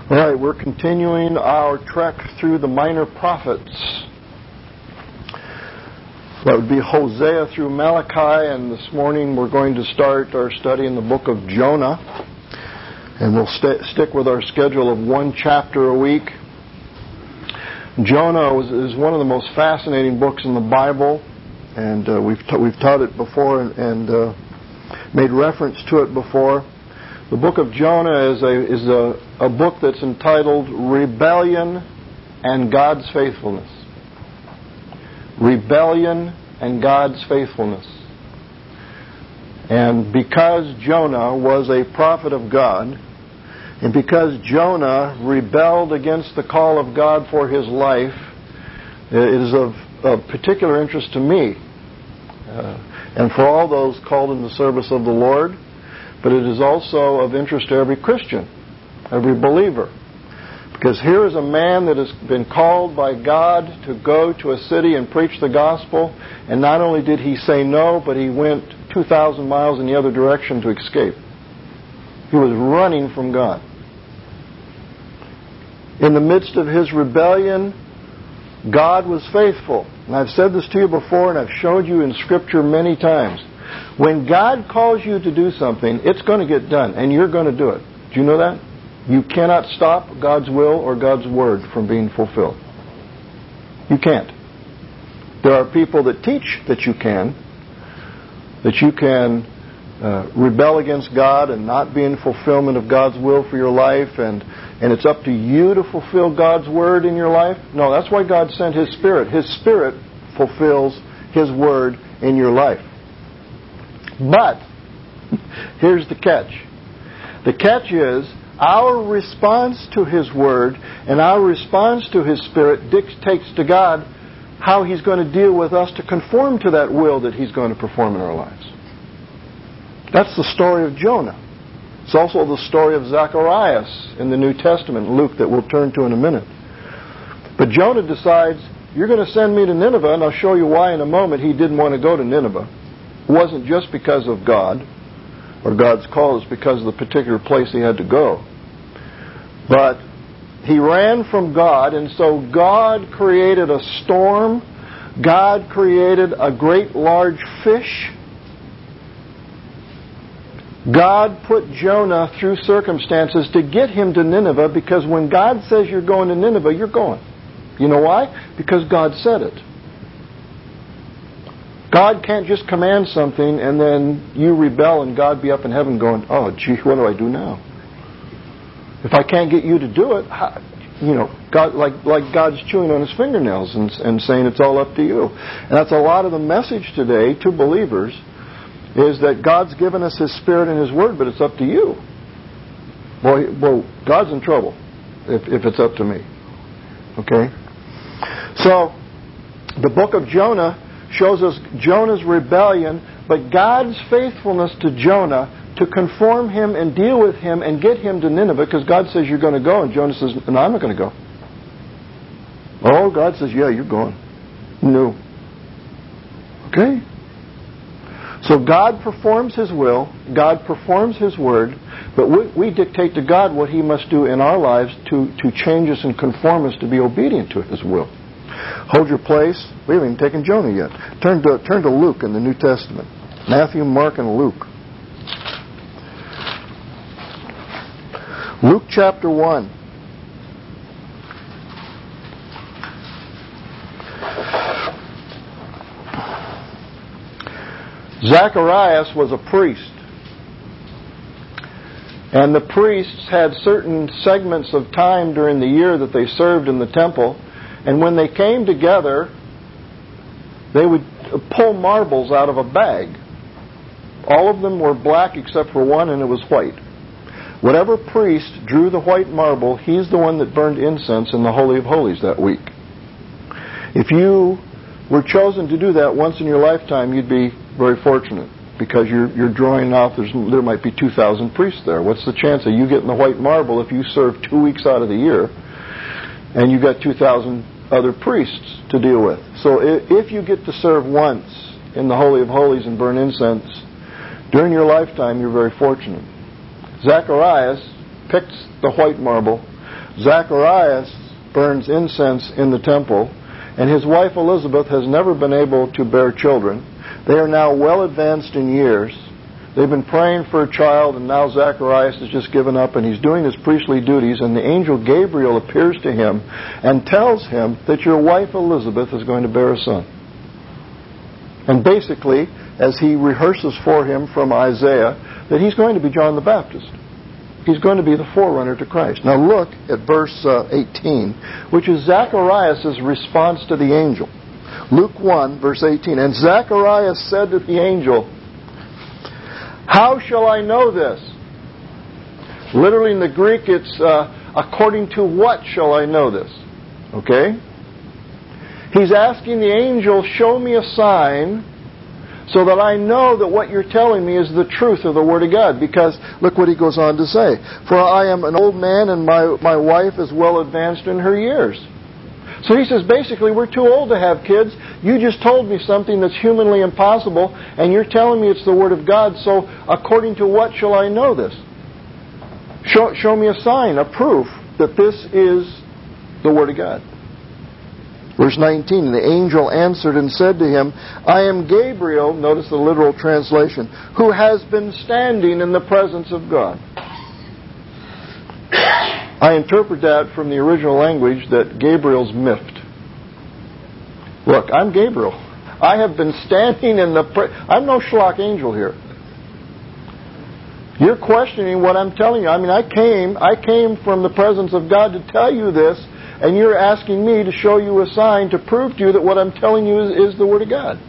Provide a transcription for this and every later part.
All right, we're continuing our trek through the minor prophets. That would be Hosea through Malachi, and this morning we're going to start our study in the book of Jonah. And we'll stick with our schedule of one chapter a week. Jonah is one of the most fascinating books in the Bible, and we've taught it before and made reference to it before. The book of Jonah is a book that's entitled Rebellion and God's Faithfulness. Rebellion and God's Faithfulness. And because Jonah was a prophet of God, and because Jonah rebelled against the call of God for his life, it is of particular interest to me, and for all those called in the service of the Lord. But it is also of interest to every Christian, every believer. Because here is a man that has been called by God to go to a city and preach the gospel, and not only did he say no, but he went 2,000 miles in the other direction to escape. He was running from God. In the midst of his rebellion, God was faithful. And I've said this to you before, and I've showed you in Scripture many times. When God calls you to do something, it's going to get done, and you're going to do it. Do you know that? You cannot stop God's will or God's word from being fulfilled. You can't. There are people that teach that you can rebel against God and not be in fulfillment of God's will for your life, and it's up to you to fulfill God's word in your life. No, that's why God sent His Spirit. His Spirit fulfills His word in your life. But, here's the catch. The catch is, our response to His Word and our response to His Spirit dictates to God how He's going to deal with us to conform to that will that He's going to perform in our lives. That's the story of Jonah. It's also the story of Zacharias in the New Testament, Luke, that we'll turn to in a minute. But Jonah decides, you're going to send me to Nineveh, and I'll show you why in a moment he didn't want to go to Nineveh. It wasn't just because of God or God's call, it was because of the particular place he had to go. But he ran from God, and so God created a storm. God created a great large fish. God put Jonah through circumstances to get him to Nineveh, because when God says you're going to Nineveh, you're going. You know why? Because God said it. God can't just command something and then you rebel and God be up in heaven going, oh, gee, what do I do now? If I can't get you to do it, God, like God's chewing on His fingernails and saying it's all up to you. And that's a lot of the message today to believers, is that God's given us His Spirit and His Word, but it's up to you. Well, God's in trouble if it's up to me. Okay? So, the book of Jonah shows us Jonah's rebellion, but God's faithfulness to Jonah to conform him and deal with him and get him to Nineveh, because God says you're going to go, and Jonah says, no, I'm not going to go. Oh, God says, yeah, you're going. No. Okay? So God performs His will, God performs His word, but we dictate to God what He must do in our lives to change us and conform us to be obedient to His will. Hold your place. We haven't even taken Jonah yet. Turn to Luke in the New Testament. Matthew, Mark, and Luke. Luke chapter 1. Zacharias was a priest. And the priests had certain segments of time during the year that they served in the temple. And when they came together, they would pull marbles out of a bag. All of them were black except for one, and it was white. Whatever priest drew the white marble, he's the one that burned incense in the Holy of Holies that week. If you were chosen to do that once in your lifetime, you'd be very fortunate, because you're drawing off, there might be 2,000 priests there. What's the chance of you getting the white marble if you serve 2 weeks out of the year and you got 2,000 other priests to deal with? So if you get to serve once in the Holy of Holies and burn incense during your lifetime, you're very fortunate. Zacharias picked the white marble, Zacharias burns incense in the temple, and his wife Elizabeth has never been able to bear children. They are now well advanced in years. They've been praying for a child, and now Zacharias has just given up, and he's doing his priestly duties, and the angel Gabriel appears to him and tells him that your wife Elizabeth is going to bear a son. And basically, as he rehearses for him from Isaiah, that he's going to be John the Baptist. He's going to be the forerunner to Christ. Now look at verse 18, which is Zacharias' response to the angel. Luke 1, verse 18. And Zacharias said to the angel, how shall I know this? Literally in the Greek, it's according to what shall I know this? Okay? He's asking the angel, show me a sign so that I know that what you're telling me is the truth of the Word of God. Because look what he goes on to say. For I am an old man and my wife is well advanced in her years. So he says, basically, we're too old to have kids. You just told me something that's humanly impossible, and you're telling me it's the Word of God, so according to what shall I know this? Show me a sign, a proof that this is the Word of God. Verse 19, and the angel answered and said to him, I am Gabriel, notice the literal translation, who has been standing in the presence of God. I interpret that from the original language that Gabriel's miffed. Look, I'm Gabriel. I have been standing in the I'm no schlock angel here. You're questioning what I'm telling you. I mean, I came from the presence of God to tell you this, and you're asking me to show you a sign to prove to you that what I'm telling you is the Word of God.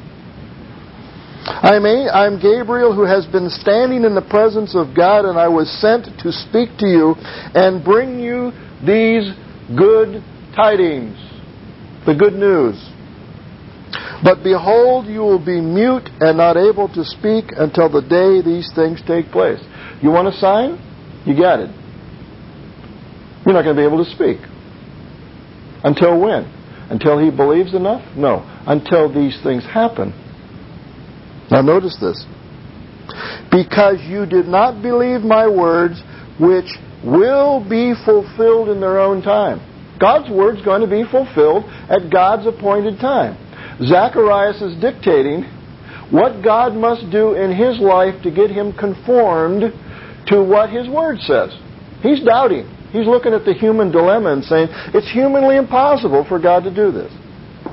I'm Gabriel who has been standing in the presence of God, and I was sent to speak to you and bring you these good tidings, the good news. But behold, you will be mute and not able to speak until the day these things take place. You want a sign? You got it. You're not going to be able to speak. Until when? Until he believes enough? No. Until these things happen. Now notice this. Because you did not believe my words, which will be fulfilled in their own time. God's word's going to be fulfilled at God's appointed time. Zacharias is dictating what God must do in his life to get him conformed to what his word says. He's doubting. He's looking at the human dilemma and saying, it's humanly impossible for God to do this.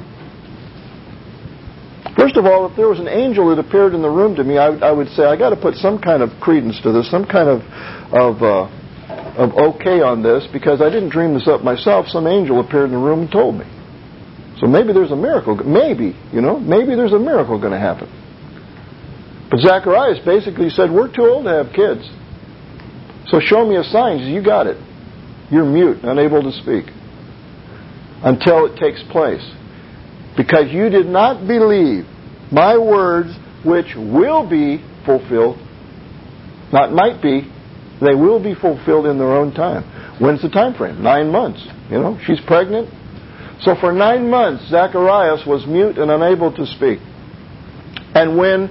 First of all, if there was an angel that appeared in the room to me, I would say, I got to put some kind of credence to this, some kind of okay on this, because I didn't dream this up myself. Some angel appeared in the room and told me. So maybe there's a miracle. Maybe there's a miracle going to happen. But Zacharias basically said, we're too old to have kids. So show me a sign. He says, you got it. You're mute, unable to speak. Until it takes place. Because you did not believe my words, which will be fulfilled. Not might be. They will be fulfilled in their own time. When's the time frame? 9 months. She's pregnant. So for 9 months, Zacharias was mute and unable to speak. And when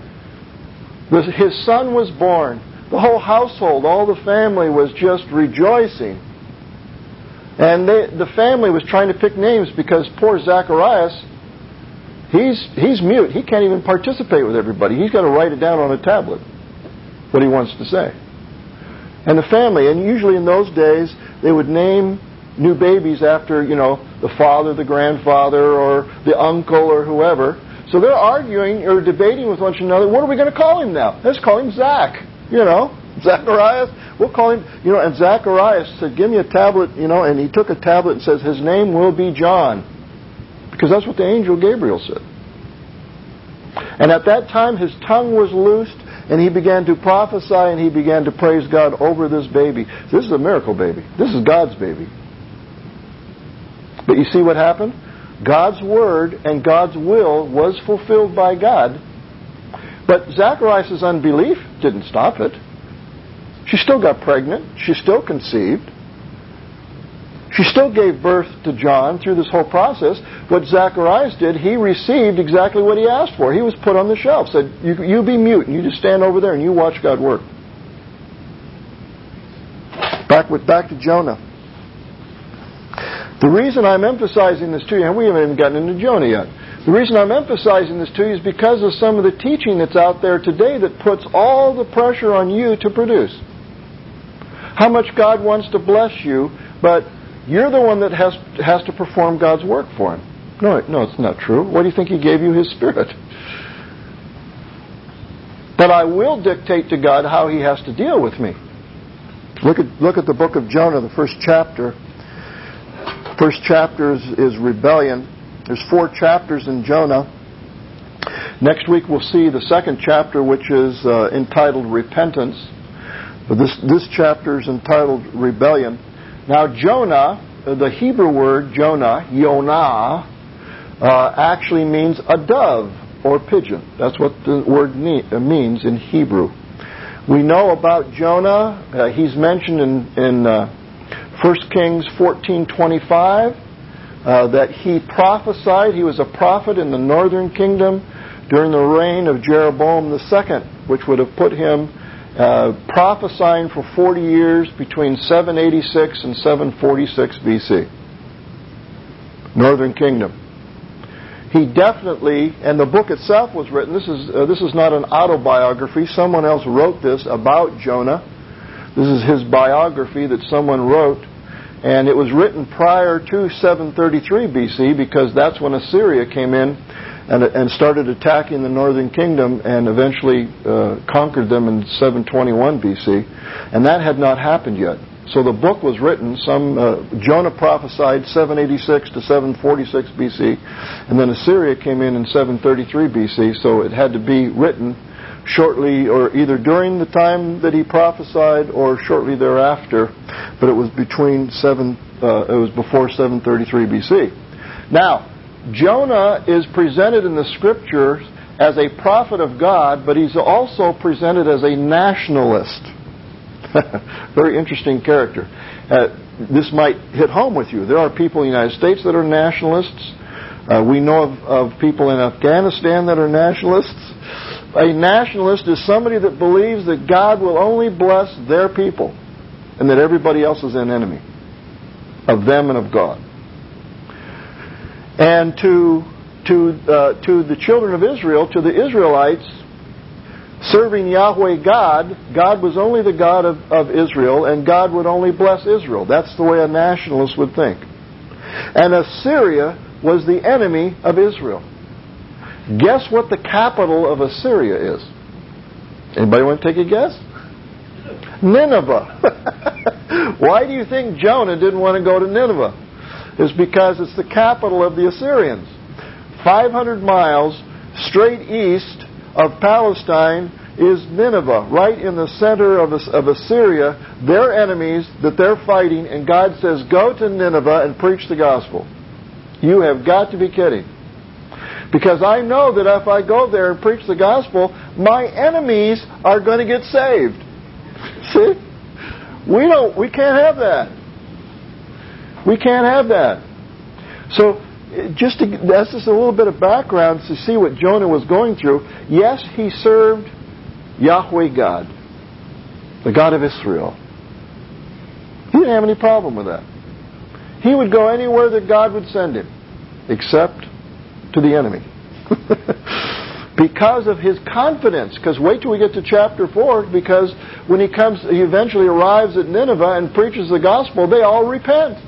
his son was born, the whole household, all the family was just rejoicing. And the family was trying to pick names because poor Zacharias, he's mute. He can't even participate with everybody. He's got to write it down on a tablet, what he wants to say. And the family, and usually in those days, they would name new babies after, the father, the grandfather, or the uncle, or whoever. So they're arguing or debating with one another, what are we going to call him now? Let's call him Zach. Zacharias, we'll call him, and Zacharias said, give me a tablet, and he took a tablet and says, his name will be John. Because that's what the angel Gabriel said. And at that time, his tongue was loosed, and he began to prophesy, and he began to praise God over this baby. This is a miracle baby. This is God's baby. But you see what happened? God's word and God's will was fulfilled by God. But Zacharias' unbelief didn't stop it. She still got pregnant. She still conceived. She still gave birth to John through this whole process. What Zacharias did, he received exactly what he asked for. He was put on the shelf. Said, you be mute and you just stand over there and you watch God work. Back to Jonah. The reason I'm emphasizing this to you, and we haven't even gotten into Jonah yet. The reason I'm emphasizing this to you is because of some of the teaching that's out there today that puts all the pressure on you to produce. How much God wants to bless you, but you're the one that has to perform God's work for Him. No, it's not true. Why do you think He gave you His Spirit? But I will dictate to God how He has to deal with me. Look at the book of Jonah, the first chapter. First chapter is rebellion. There's 4 chapters in Jonah. Next week we'll see the second chapter, which is entitled Repentance. But this chapter is entitled Rebellion. Now Jonah, the Hebrew word Jonah, Yonah, actually means a dove or pigeon. That's what the word means in Hebrew. We know about Jonah. He's mentioned in 1 Kings 14:25 that he prophesied. He was a prophet in the northern kingdom during the reign of Jeroboam II, which would have put him prophesying for 40 years between 786 and 746 BC. Northern Kingdom. He definitely, and the book itself was written, this is not an autobiography, someone else wrote this about Jonah. This is his biography that someone wrote, and it was written prior to 733 BC because that's when Assyria came in and started attacking the northern kingdom and eventually conquered them in 721 BC, and that had not happened yet. So the book was written, Jonah prophesied 786 to 746 BC, and then Assyria came in 733 BC, so it had to be written shortly, or either during the time that he prophesied or shortly thereafter, but it was before 733 BC. Now, Jonah is presented in the Scriptures as a prophet of God, but he's also presented as a nationalist. Very interesting character. This might hit home with you. There are people in the United States that are nationalists. We know of people in Afghanistan that are nationalists. A nationalist is somebody that believes that God will only bless their people and that everybody else is an enemy of them and of God. And to the children of Israel, to the Israelites, serving Yahweh God was only the God of Israel, and God would only bless Israel. That's the way a nationalist would think. And Assyria was the enemy of Israel. Guess what the capital of Assyria is? Anybody want to take a guess? Nineveh. Why do you think Jonah didn't want to go to Nineveh? It's because it's the capital of the Assyrians. 500 miles straight east of Palestine is Nineveh, right in the center of Assyria, their enemies that they're fighting, and God says, go to Nineveh and preach the gospel. You have got to be kidding. Because I know that if I go there and preach the gospel, my enemies are going to get saved. See? We can't have that. We can't have that. So, that's just a little bit of background to see what Jonah was going through. Yes, he served Yahweh God, the God of Israel. He didn't have any problem with that. He would go anywhere that God would send him, except to the enemy. Because of his confidence. Because wait till we get to chapter 4, because when he eventually arrives at Nineveh and preaches the gospel, they all repent.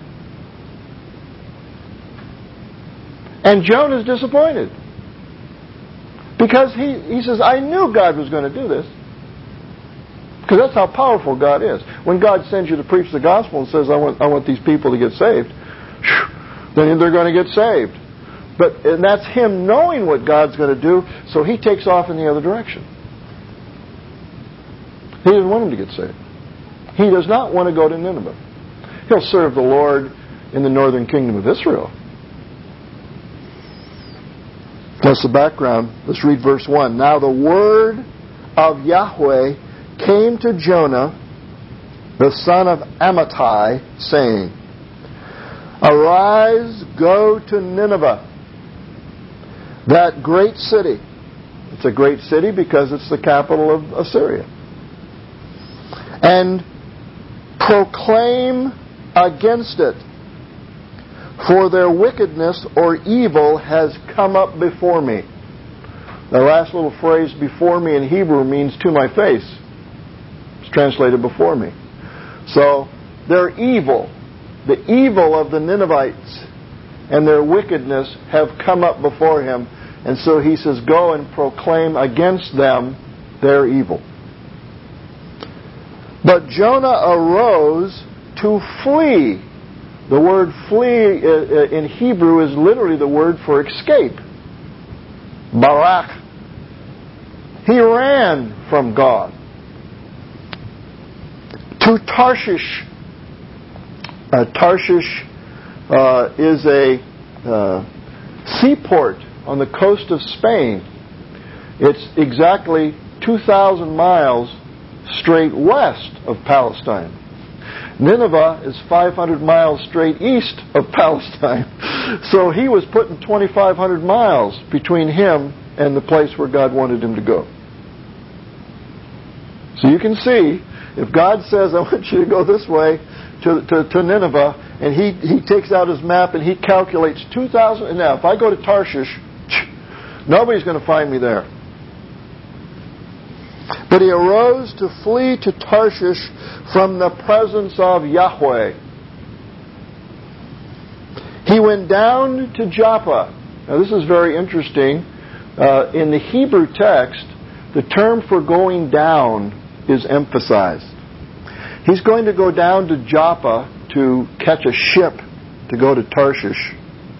And Jonah's disappointed. Because he says, I knew God was going to do this. Because that's how powerful God is. When God sends you to preach the gospel and says, I want these people to get saved, then they're going to get saved. And that's him knowing what God's going to do, so he takes off in the other direction. He doesn't want them to get saved. He does not want to go to Nineveh. He'll serve the Lord in the northern kingdom of Israel. That's the background. Let's read verse 1. Now the word of Yahweh came to Jonah, the son of Amittai, saying, Arise, go to Nineveh, that great city. It's a great city because it's the capital of Assyria. And proclaim against it for their wickedness or evil has come up before me. The last little phrase, before me, in Hebrew means to my face. It's translated before me. So, their evil, the evil of the Ninevites and their wickedness have come up before him. And so he says, go and proclaim against them their evil. But Jonah arose to flee. The word flee in Hebrew is literally the word for escape. Barak. He ran from God. To Tarshish. Tarshish is a seaport on the coast of Spain. It's exactly 2,000 miles straight west of Palestine. Nineveh is 500 miles straight east of Palestine. So he was putting 2,500 miles between him and the place where God wanted him to go. So you can see, if God says, I want you to go this way to Nineveh, and he takes out his map and he calculates 2,000. Now, if I go to Tarshish, nobody's going to find me there. But he arose to flee to Tarshish from the presence of Yahweh. He went down to Joppa. Now, this is very interesting. In the Hebrew text, the term for going down is emphasized. He's going to go down to Joppa to catch a ship to go to Tarshish.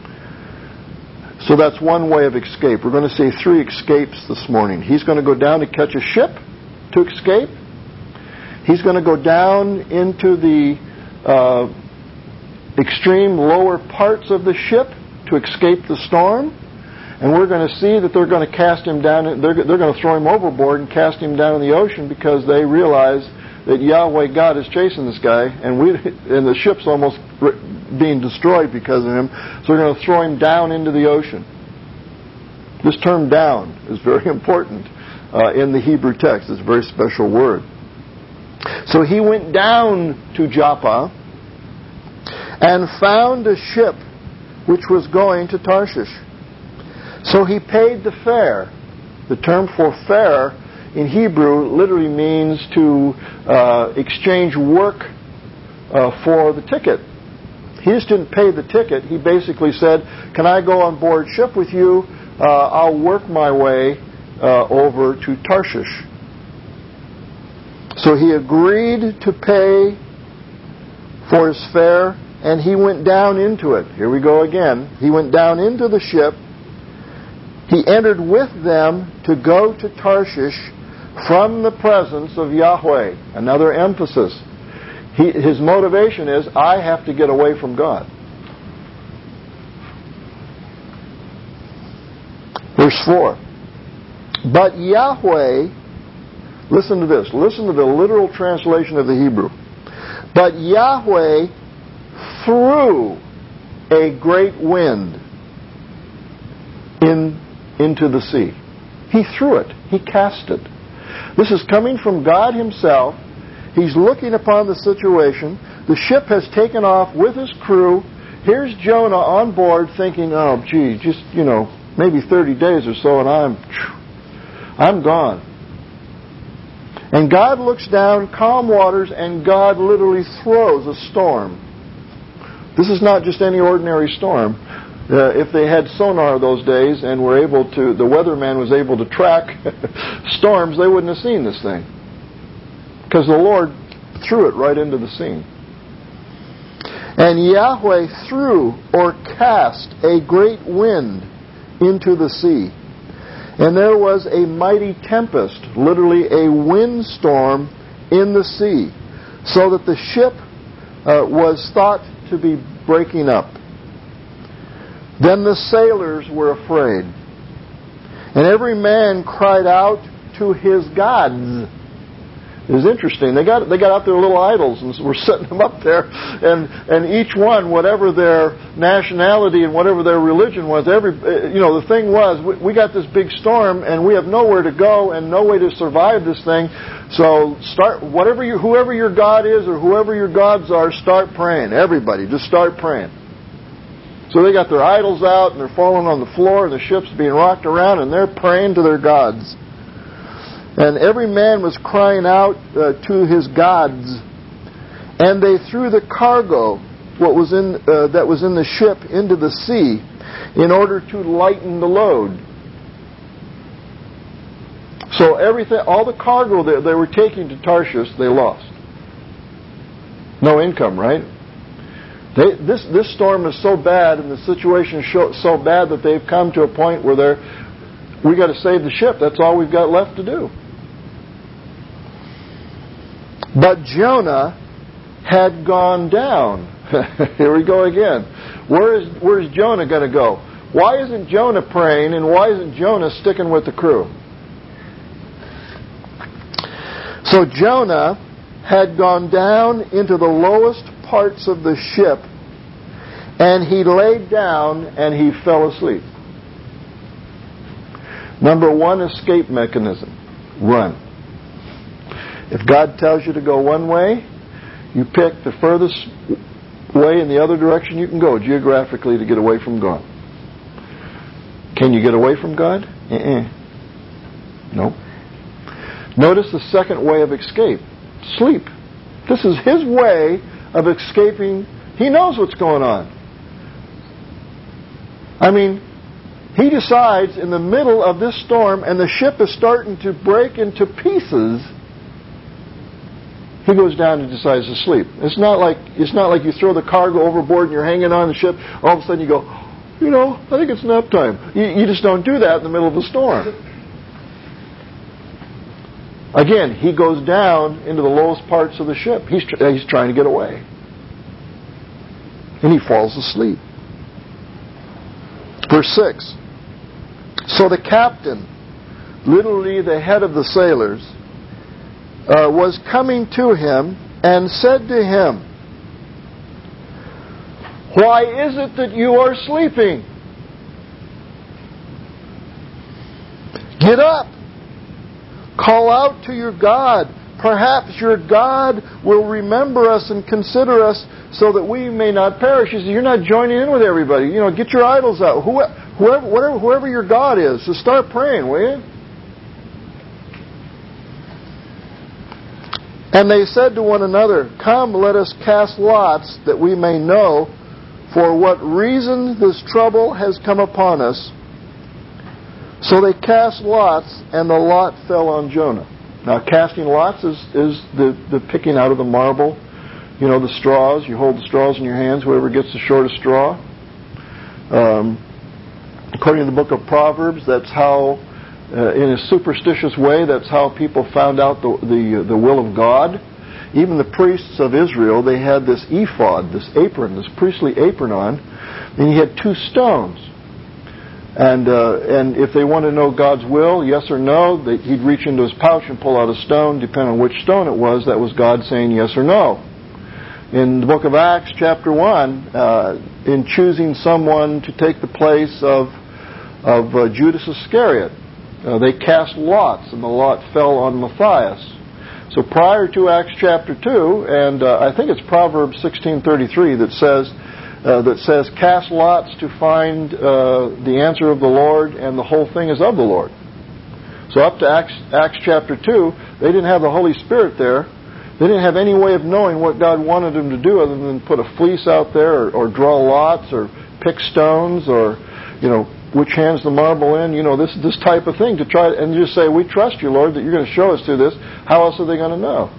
So that's one way of escape. We're going to see 3 escapes this morning. He's going to go down to catch a ship to escape. He's going to go down into the extreme lower parts of the ship to escape the storm. And we're going to see that they're going to cast him down. They're going to throw him overboard and cast him down in the ocean because they realize that Yahweh God is chasing this guy, and the ship's almost being destroyed because of him. So they're going to throw him down into the ocean. This term "down" is very important in the Hebrew text. It's a very special word. So he went down to Joppa and found a ship which was going to Tarshish. So he paid the fare. The term for fare in Hebrew literally means to exchange work for the ticket. He just didn't pay the ticket. He basically said, can I go on board ship with you? I'll work my way over to Tarshish. So he agreed to pay for his fare, and he went down into it. Here we go again. He went down into the ship. He entered with them to go to Tarshish from the presence of Yahweh. Another emphasis. His motivation is, I have to get away from God. Verse 4. But Yahweh, listen to this. Listen to the literal translation of the Hebrew. But Yahweh threw a great wind into the sea. He threw it. He cast it. This is coming from God himself. He's looking upon the situation. The ship has taken off with his crew. Here's Jonah on board thinking, oh, gee, just, maybe 30 days or so and I'm gone. And God looks down, calm waters, and God literally throws a storm. This is not just any ordinary storm. If they had sonar those days and were able to, the weatherman was able to track storms, they wouldn't have seen this thing. Because the Lord threw it right into the scene. And Yahweh threw or cast a great wind into the sea. And there was a mighty tempest, literally a windstorm in the sea, so that the ship was thought to be breaking up. Then the sailors were afraid, and every man cried out to his gods. It was interesting. They got out their little idols and were setting them up there, and each one, whatever their nationality and whatever their religion was, the thing was, we got this big storm and we have nowhere to go and no way to survive this thing. So whoever your God is or whoever your gods are, start praying. Everybody, just start praying. So they got their idols out, and they're falling on the floor, and the ship's being rocked around, and they're praying to their gods. And every man was crying out to his gods. And they threw the cargo, that was in the ship, into the sea, in order to lighten the load. So everything, all the cargo that they were taking to Tarshish, they lost. No income, right? This storm is so bad, and the situation is so bad that they've come to a point where we got to save the ship. That's all we've got left to do. But Jonah had gone down. Here we go again. Where's Jonah going to go? Why isn't Jonah praying, and why isn't Jonah sticking with the crew? So Jonah had gone down into the lowest parts of the ship, and he laid down and he fell asleep. Number one escape mechanism: run. If God tells you to go one way, you pick the furthest way in the other direction you can go geographically to get away from God. Can you get away from God? No. Notice the second way of escape: sleep. This is his way of escaping. He knows what's going on. I mean, he decides in the middle of this storm, and the ship is starting to break into pieces, he goes down and decides to sleep. It's not like you throw the cargo overboard and you're hanging on the ship. All of a sudden you go, I think it's nap time. You just don't do that in the middle of a storm. Again, he goes down into the lowest parts of the ship. He's trying to get away. And he falls asleep. Verse 6. So the captain, literally the head of the sailors, was coming to him and said to him, "Why is it that you are sleeping? Get up. Call out to your God. Perhaps your God will remember us and consider us so that we may not perish." He says, "You're not joining in with everybody. Get your idols out. Whoever your God is, so start praying, will you?" And they said to one another, "Come, let us cast lots, that we may know for what reason this trouble has come upon us." So they cast lots, and the lot fell on Jonah. Now, casting lots is the picking out of the marble. The straws. You hold the straws in your hands, whoever gets the shortest straw. According to the book of Proverbs, that's how, in a superstitious way, that's how people found out the will of God. Even the priests of Israel, they had this ephod, this apron, this priestly apron on, and he had two stones. And if they wanted to know God's will, yes or no, he'd reach into his pouch and pull out a stone. Depending on which stone it was, that was God saying yes or no. In the book of Acts, chapter 1, in choosing someone to take the place of Judas Iscariot, they cast lots, and the lot fell on Matthias. So prior to Acts chapter 2, and I think it's Proverbs 16:33 that says, "Cast lots to find the answer of the Lord, and the whole thing is of the Lord." So up to Acts chapter 2, they didn't have the Holy Spirit there. They didn't have any way of knowing what God wanted them to do other than put a fleece out there, or draw lots, or pick stones, or which hands the marble in. This type of thing to try and just say, "We trust you, Lord, that you're going to show us through this." How else are they going to know?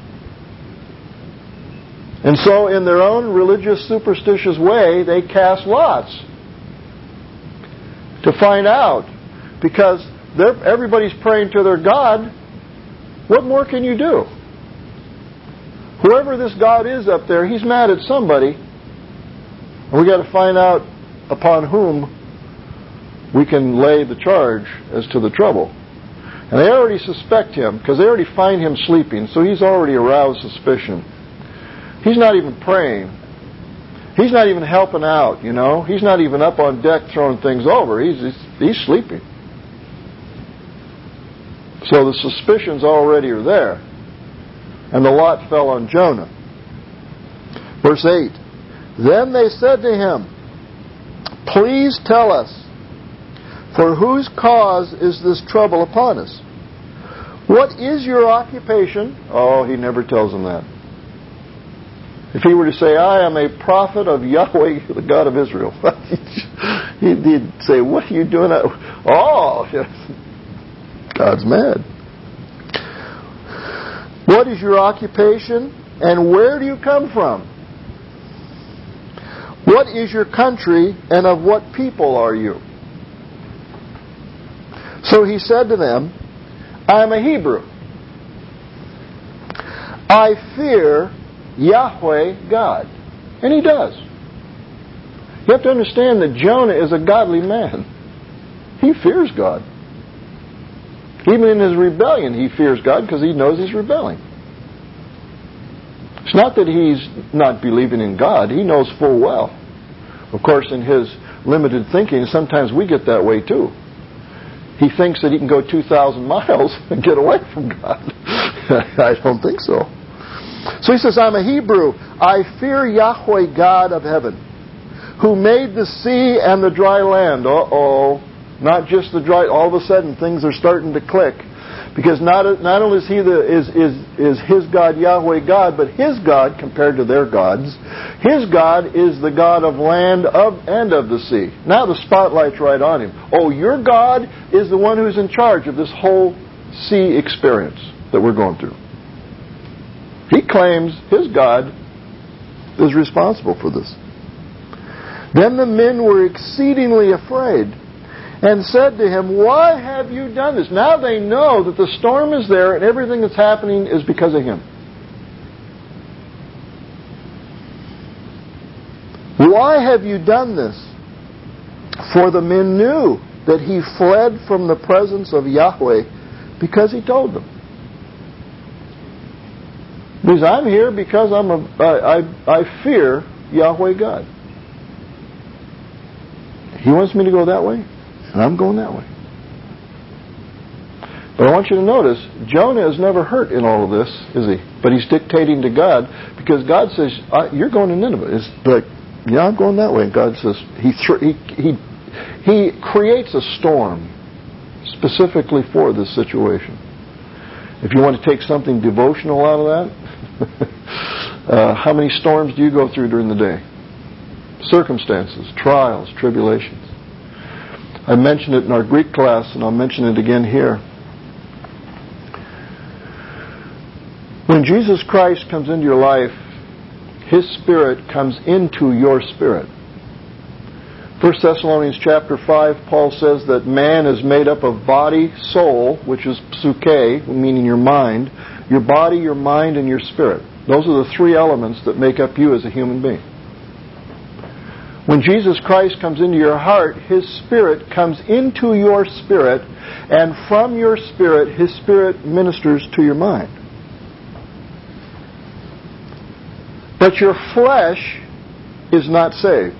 And so, in their own religious, superstitious way, they cast lots to find out, because everybody's praying to their God. What more can you do? Whoever this God is up there, he's mad at somebody, and we got to find out upon whom we can lay the charge as to the trouble. And they already suspect him, because they already find him sleeping, so he's already aroused suspicion. He's not even praying. He's not even helping out, He's not even up on deck throwing things over. He's sleeping. So the suspicions already are there. And the lot fell on Jonah. Verse 8. Then they said to him, Please tell us, for whose cause is this trouble upon us? What is your occupation? Oh, he never tells them that. If he were to say, I am a prophet of Yahweh, the God of Israel, he'd say, what are you doing? Oh, yes. God's mad. What is your occupation, and where do you come from? What is your country, and of what people are you? So he said to them, I am a Hebrew. I fear Yahweh God. And he does. You have to understand that Jonah is a godly man. He fears God. Even in his rebellion, he fears God because he knows he's rebelling. It's not that he's not believing in God. He knows full well. Of course, in his limited thinking, sometimes we get that way too. He thinks that he can go 2,000 miles and get away from God. I don't think so. So he says, I'm a Hebrew. I fear Yahweh God of heaven, who made the sea and the dry land. Uh-oh. Not just the dry. All of a sudden, things are starting to click. Because not only is his God Yahweh God, but his God, compared to their gods, his God is the God of land and of the sea. Now the spotlight's right on him. Oh, your God is the one who's in charge of this whole sea experience that we're going through. He claims his God is responsible for this. Then the men were exceedingly afraid and said to him, why have you done this? Now they know that the storm is there and everything that's happening is because of him. Why have you done this? For the men knew that he fled from the presence of Yahweh because he told them. Because I'm here because I fear Yahweh God. He wants me to go that way, and I'm going that way. But I want you to notice, Jonah is never hurt in all of this, is he? But he's dictating to God, because God says, you're going to Nineveh. It's like, yeah, I'm going that way. And God says, He creates a storm specifically for this situation. If you want to take something devotional out of that, how many storms do you go through during the day? Circumstances, trials, tribulations. I mentioned it in our Greek class, and I'll mention it again here. When Jesus Christ comes into your life, His Spirit comes into your spirit. 1 Thessalonians chapter 5, Paul says that man is made up of body, soul, which is psyche, meaning your mind, your body, your mind, and your spirit. Those are the three elements that make up you as a human being. When Jesus Christ comes into your heart, His Spirit comes into your spirit, and from your spirit, His Spirit ministers to your mind. But your flesh is not saved.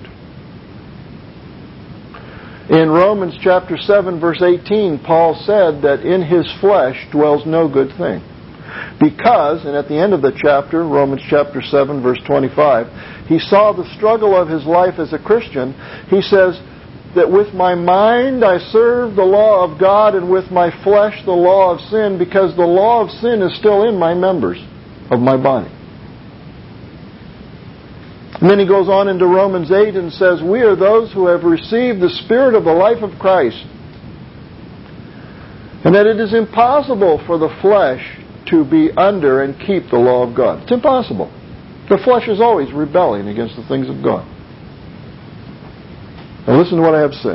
In Romans chapter 7, verse 18, Paul said that in his flesh dwells no good thing. Because, and at the end of the chapter, Romans chapter 7, verse 25, he saw the struggle of his life as a Christian. He says that with my mind I serve the law of God, and with my flesh the law of sin, because the law of sin is still in my members of my body. And then he goes on into Romans 8 and says, we are those who have received the Spirit of the life of Christ. And that it is impossible for the flesh to be under and keep the law of God. It's impossible. The flesh is always rebelling against the things of God. Now listen to what I have to say.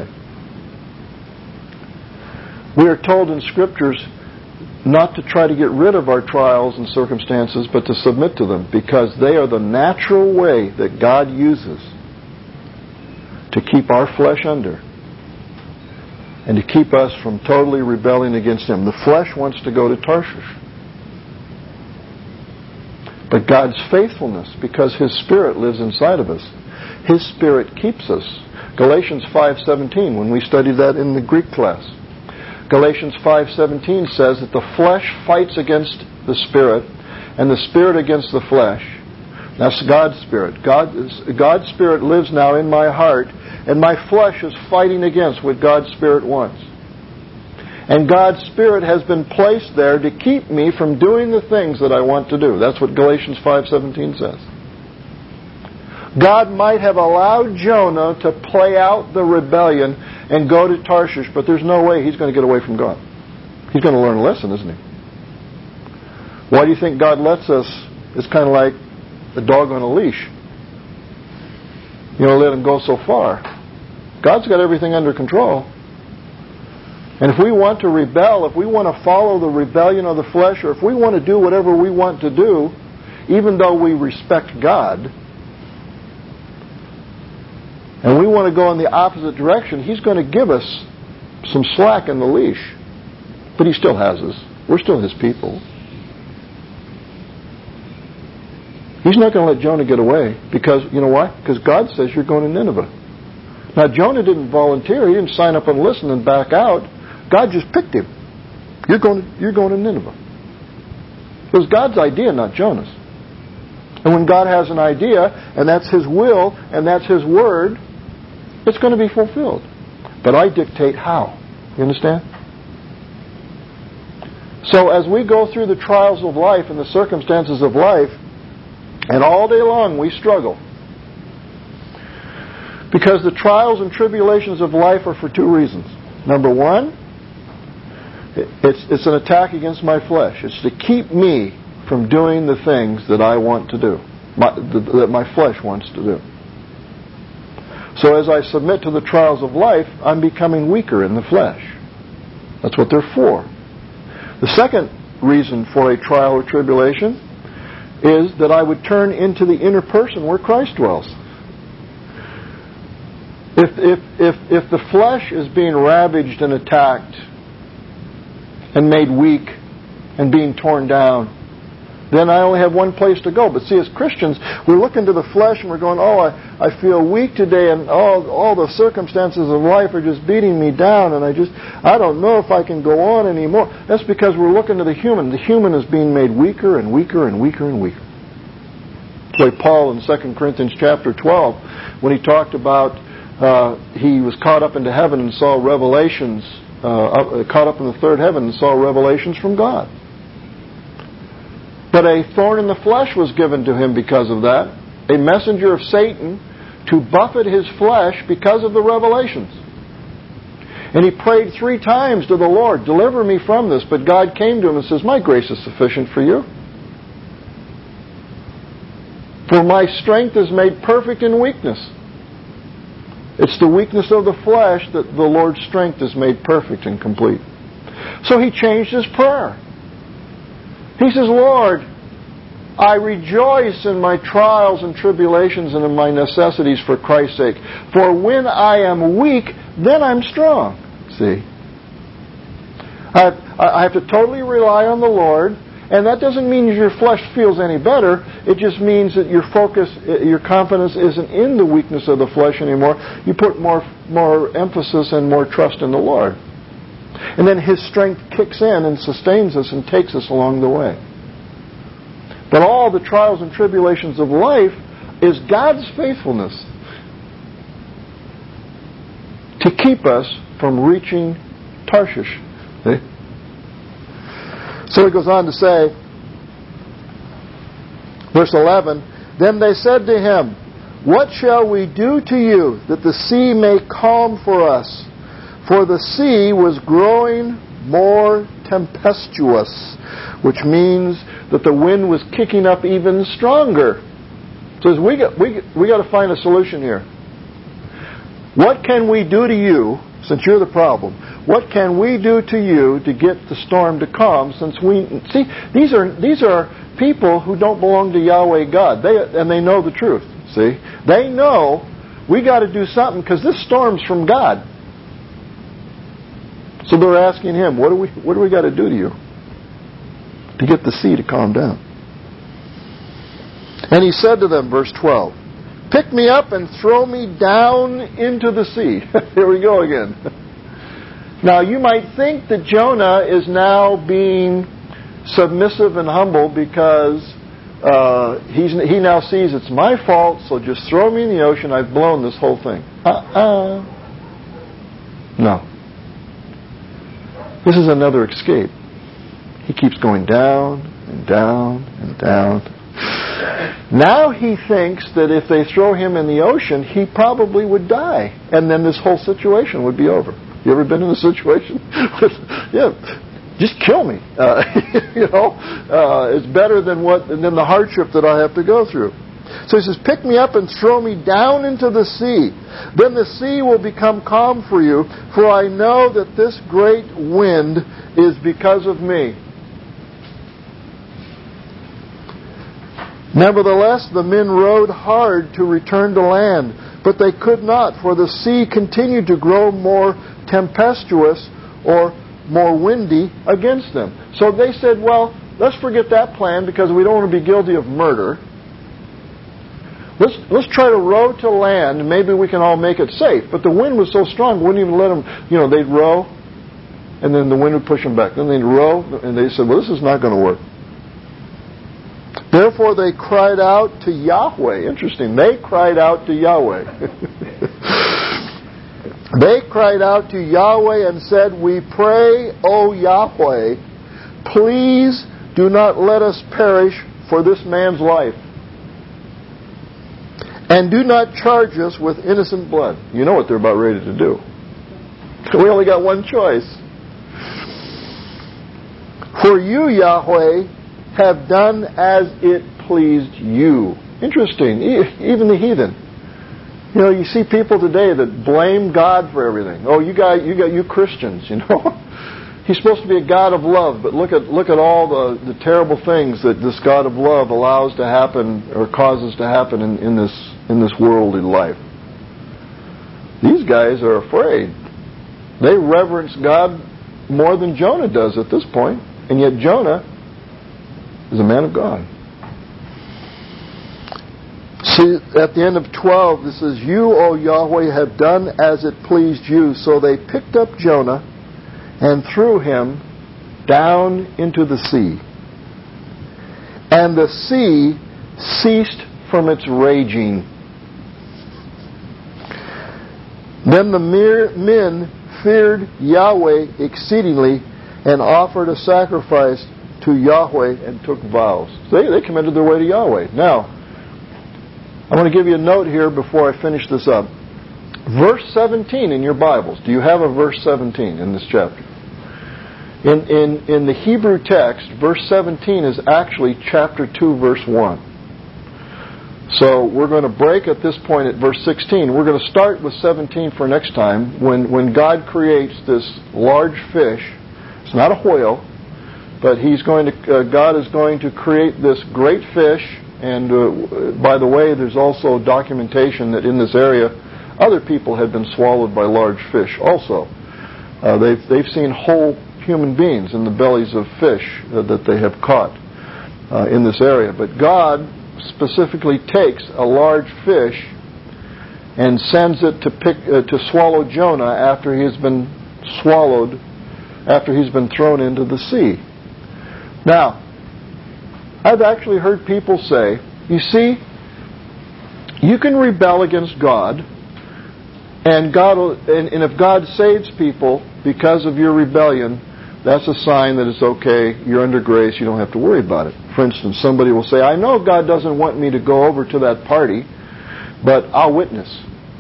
We are told in Scriptures not to try to get rid of our trials and circumstances, but to submit to them, because they are the natural way that God uses to keep our flesh under and to keep us from totally rebelling against Him. The flesh wants to go to Tarshish. But God's faithfulness, because His Spirit lives inside of us, His Spirit keeps us. Galatians 5:17, when we studied that in the Greek class, Galatians 5:17 says that the flesh fights against the Spirit, and the Spirit against the flesh. That's God's Spirit. God's Spirit lives now in my heart, and my flesh is fighting against what God's Spirit wants. And God's Spirit has been placed there to keep me from doing the things that I want to do. That's what Galatians 5:17 says. God might have allowed Jonah to play out the rebellion and go to Tarshish, but there's no way he's going to get away from God. He's going to learn a lesson, isn't he? Why do you think God lets us? It's kind of like a dog on a leash. You don't let him go so far. God's got everything under control. And if we want to rebel, if we want to follow the rebellion of the flesh, or if we want to do whatever we want to do, even though we respect God, and we want to go in the opposite direction, He's going to give us some slack in the leash. But He still has us. We're still His people. He's not going to let Jonah get away because, you know why? Because God says you're going to Nineveh. Now, Jonah didn't volunteer. He didn't sign up and listen and back out. God just picked him. You're going to Nineveh. It was God's idea, not Jonah's. And when God has an idea, and that's His will, and that's His word, it's going to be fulfilled. But I dictate how. You understand? So as we go through the trials of life and the circumstances of life, and all day long we struggle, because the trials and tribulations of life are for two reasons. Number one, it's an attack against my flesh. It's to keep me from doing the things that I want to do, that my flesh wants to do. So as I submit to the trials of life, I'm becoming weaker in the flesh. That's what they're for. The second reason for a trial or tribulation is that I would turn into the inner person where Christ dwells. If the flesh is being ravaged and attacked and made weak and being torn down, then I only have one place to go. But see, as Christians, we're looking to the flesh and we're going, I feel weak today, and all the circumstances of life are just beating me down, and I don't know if I can go on anymore. That's because we're looking to the human. The human is being made weaker and weaker and weaker and weaker. That's why Paul in 2 Corinthians chapter 12, when he talked about he was caught up into heaven and saw revelations, caught up in the third heaven and saw revelations from God. But a thorn in the flesh was given to him because of that, a messenger of Satan to buffet his flesh because of the revelations. And he prayed 3 times to the Lord, deliver me from this. But God came to him and says, my grace is sufficient for you. For my strength is made perfect in weakness. It's the weakness of the flesh that the Lord's strength is made perfect and complete. So he changed his prayer. He says, Lord, I rejoice in my trials and tribulations and in my necessities for Christ's sake. For when I am weak, then I'm strong. See? I have to totally rely on the Lord. And that doesn't mean your flesh feels any better. It just means that your focus, your confidence isn't in the weakness of the flesh anymore. You put more emphasis and more trust in the Lord. And then His strength kicks in and sustains us and takes us along the way. But all the trials and tribulations of life is God's faithfulness to keep us from reaching Tarshish. See? So he goes on to say, verse 11, then they said to him, what shall we do to you that the sea may calm for us? For the sea was growing more tempestuous, which means that the wind was kicking up even stronger. So we got to find a solution here. What can we do to you, since you're the problem? What can we do to you to get the storm to calm? Since these are people who don't belong to Yahweh God, and they know the truth. See, they know we got to do something because this storm's from God. So they're asking him, what do we got to do to you to get the sea to calm down? And he said to them, verse 12, pick me up and throw me down into the sea. Here we go again. Now you might think that Jonah is now being submissive and humble because he now sees it's my fault, so just throw me in the ocean. I've blown this whole thing. No. This is another escape. He keeps going down and down and down. Now he thinks that if they throw him in the ocean, he probably would die, and then this whole situation would be over. You ever been in a situation? Yeah, just kill me. It's better than the hardship that I have to go through. So he says, pick me up and throw me down into the sea. Then the sea will become calm for you, for I know that this great wind is because of me. Nevertheless, the men rowed hard to return to land, but they could not, for the sea continued to grow more tempestuous or more windy against them. So they said, well, let's forget that plan because we don't want to be guilty of murder. Let's try to row to land, and maybe we can all make it safe. But the wind was so strong, wouldn't even let them, they'd row, and then the wind would push them back. Then they'd row, and they said, well, this is not going to work. Therefore they cried out to Yahweh. Interesting. They cried out to Yahweh. They cried out to Yahweh and said, we pray, O Yahweh, please do not let us perish for this man's life. And do not charge us with innocent blood. You know what they're about ready to do. We only got one choice. For you, Yahweh, have done as it pleased you. Interesting. Even the heathen. You see people today that blame God for everything. Oh, you Christians, He's supposed to be a God of love, but look at all the terrible things that this God of love allows to happen or causes to happen in this worldly life. These guys are afraid. They reverence God more than Jonah does at this point, and yet Jonah is a man of God. See, at the end of 12, this says, you, O Yahweh, have done as it pleased you. So they picked up Jonah and threw him down into the sea. And the sea ceased from its raging. Then the men feared Yahweh exceedingly and offered a sacrifice to Yahweh and took vows. So they commended their way to Yahweh. Now, I want to give you a note here before I finish this up. Verse 17 in your Bibles. Do you have a verse 17 in this chapter? In the Hebrew text, verse 17 is actually chapter 2, verse 1. So we're going to break at this point at verse 16. We're going to start with 17 for next time. When God creates this large fish, it's not a whale, but God is going to create this great fish. And by the way, there's also documentation that in this area, other people had been swallowed by large fish also. They've seen whole human beings in the bellies of fish that they have caught in this area. But God specifically takes a large fish and sends it to swallow Jonah after he's been thrown into the sea. Now, I've actually heard people say, you see, you can rebel against God, and if God saves people because of your rebellion, that's a sign that it's okay, you're under grace, you don't have to worry about it. For instance, somebody will say, I know God doesn't want me to go over to that party, but I'll witness.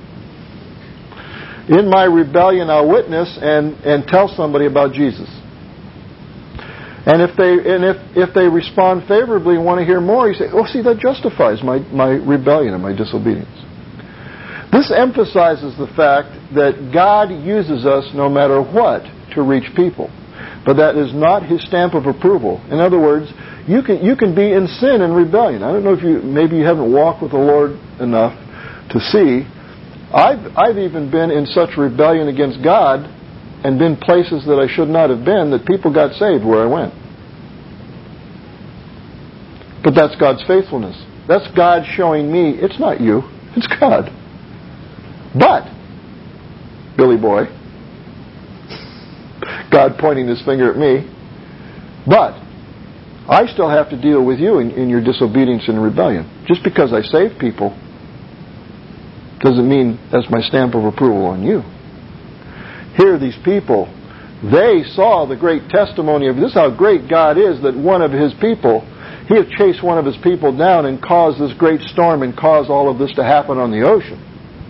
In my rebellion, I'll witness and tell somebody about Jesus. And if they respond favorably and want to hear more, you say, oh, see, that justifies my rebellion and my disobedience. This emphasizes the fact that God uses us no matter what to reach people. But that is not His stamp of approval. In other words, you can be in sin and rebellion. I don't know if maybe you haven't walked with the Lord enough to see. I've even been in such rebellion against God and been places that I should not have been, that people got saved where I went. But that's God's faithfulness. That's God showing me, it's not you, it's God. But, Billy boy, God pointing His finger at me, but I still have to deal with you in your disobedience and rebellion. Just because I save people doesn't mean that's my stamp of approval on you. Here, these people, they saw the great testimony of this is how great God is, that one of His people, He had chased one of His people down and caused this great storm and caused all of this to happen on the ocean.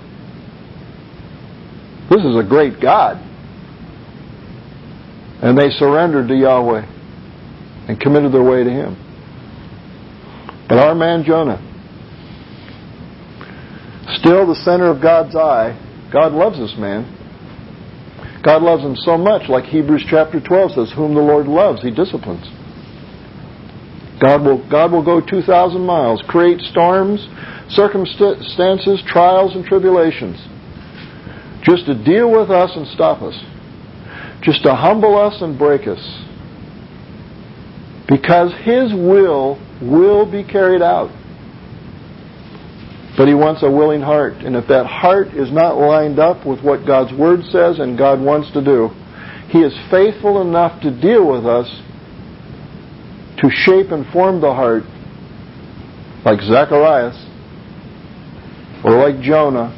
This is a great God. And they surrendered to Yahweh and committed their way to Him. But our man Jonah, still the center of God's eye. God loves this man. God loves him so much, like Hebrews chapter 12 says, whom the Lord loves, He disciplines. God will go 2,000 miles, create storms, circumstances, trials, and tribulations, just to deal with us and stop us, just to humble us and break us, because His will be carried out. But He wants a willing heart. And if that heart is not lined up with what God's Word says and God wants to do, He is faithful enough to deal with us, to shape and form the heart, like Zacharias, or like Jonah,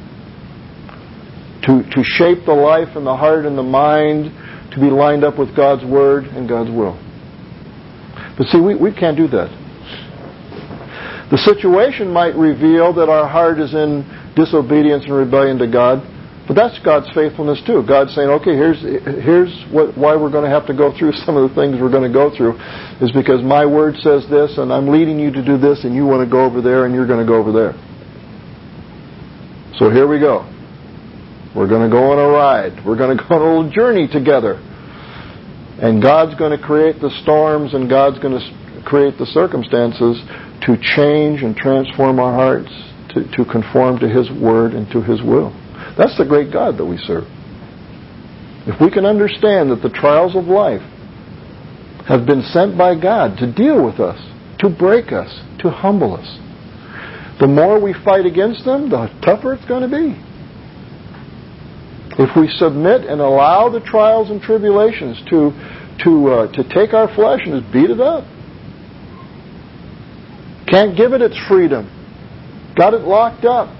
to shape the life and the heart and the mind to be lined up with God's Word and God's will. But see, we can't do that. The situation might reveal that our heart is in disobedience and rebellion to God, but that's God's faithfulness too. God's saying, okay, here's why we're going to have to go through some of the things we're going to go through, is because my Word says this, and I'm leading you to do this, and you want to go over there, and you're going to go over there. So here we go. We're going to go on a ride. We're going to go on a little journey together. And God's going to create the storms, and God's going to create the circumstances to change and transform our hearts, to conform to His Word and to His will. That's the great God that we serve. If we can understand that the trials of life have been sent by God to deal with us, to break us, to humble us, the more we fight against them, the tougher it's going to be. If we submit and allow the trials and tribulations to take our flesh and just beat it up, can't give it its freedom, got it locked up,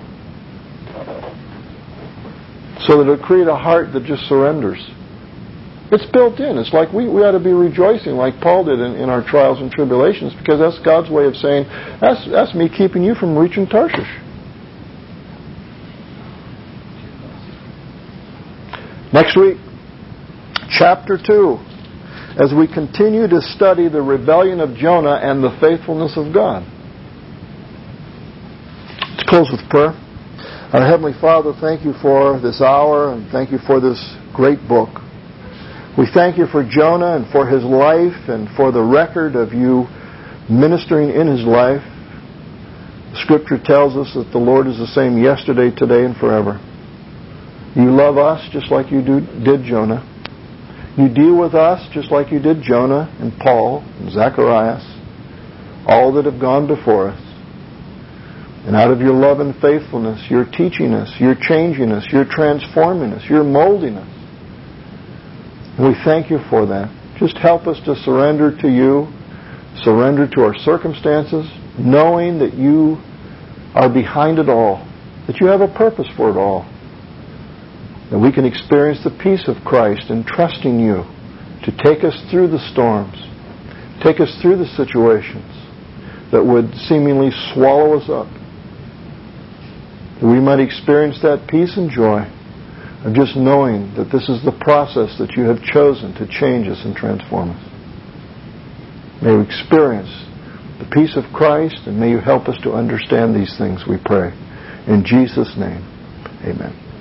so that it'll create a heart that just surrenders. It's built in. It's like we ought to be rejoicing like Paul did in our trials and tribulations, because that's God's way of saying, that's me keeping you from reaching Tarshish. Next week, chapter 2, as we continue to study the rebellion of Jonah and the faithfulness of God. Let's close with prayer. Our Heavenly Father, thank You for this hour, and thank You for this great book. We thank You for Jonah and for his life and for the record of You ministering in his life. The Scripture tells us that the Lord is the same yesterday, today, and forever. You love us just like You did Jonah. You deal with us just like You did Jonah and Paul and Zacharias, all that have gone before us. And out of Your love and faithfulness, You're teaching us, You're changing us, You're transforming us, You're molding us. And we thank You for that. Just help us to surrender to You, surrender to our circumstances, knowing that You are behind it all, that You have a purpose for it all. That we can experience the peace of Christ and trusting You to take us through the storms, take us through the situations that would seemingly swallow us up. That we might experience that peace and joy of just knowing that this is the process that You have chosen to change us and transform us. May we experience the peace of Christ, and may You help us to understand these things, we pray. In Jesus' name, amen.